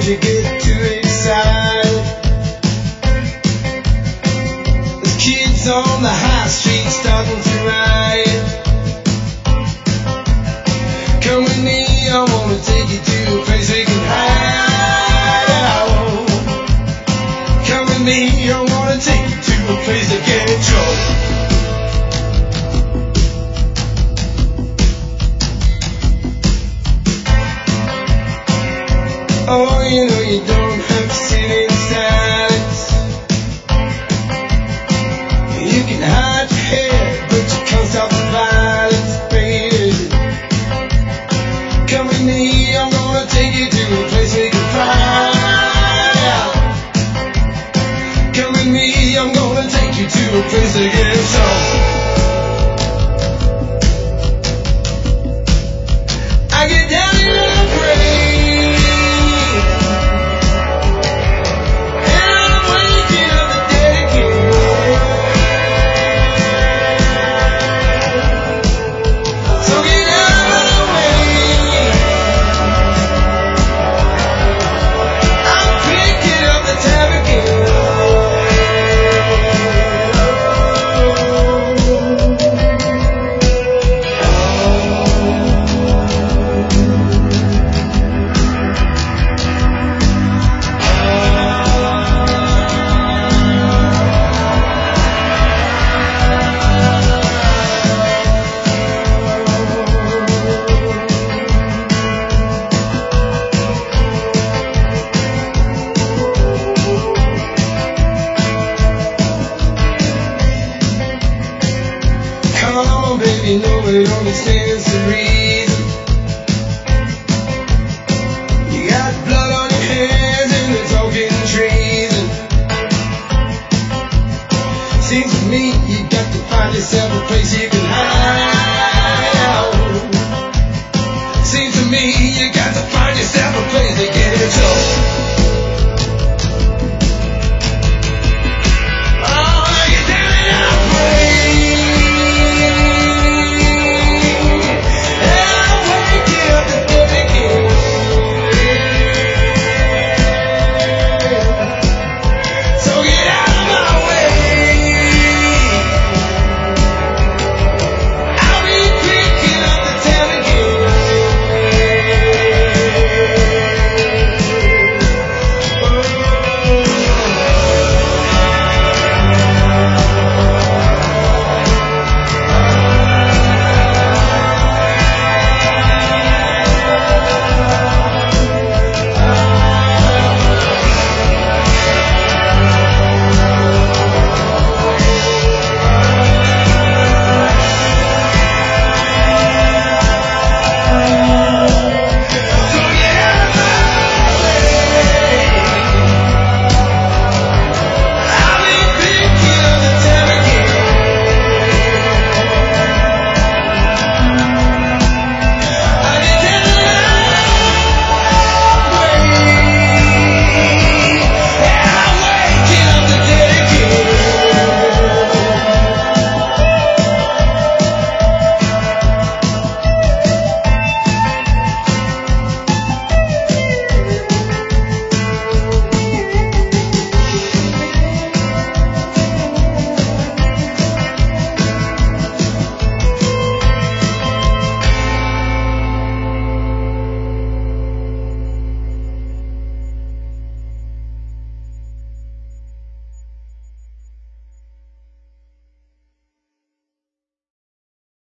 you get too excited. There's kids on the high street starting to riot. Come with me, I wanna take you to a place we can hide out. Come with me, I wanna take you to a place to get drunk. Oh, you know you don't have to sit in silence. You can hide your head, but you can't stop the violence, baby. Come with me, I'm gonna take you to a place we can find out. Come with me, I'm gonna take you to a place to get some. I get down here and pray. Come on, baby, nobody understands the reason.